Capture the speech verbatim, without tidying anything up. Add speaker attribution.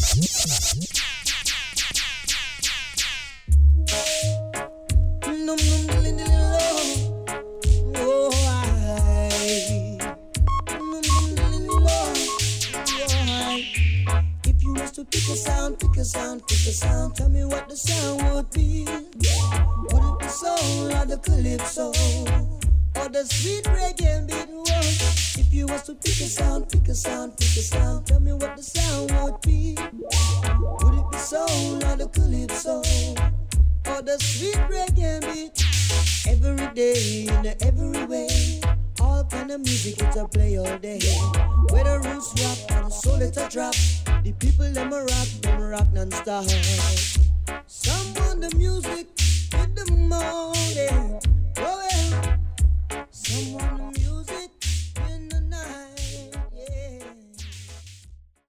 Speaker 1: Num num dilly dilly low. Oh, I. Num num dilly low. Oh, I. If you was to pick a sound, pick a sound, pick a sound, tell me what the sound would be. Would it be soul or the calypso or the sweet reggae beat? Whoa. If you was to pick a sound, pick a sound, pick a sound, tell me what the sound would be. Would it be soul or the calypso or the sweet reggae beat? Every day in every way, all kind of music it's a play all day. Whether roots rock or the soul it's a drop, the people them a rock, them a rock non-stop.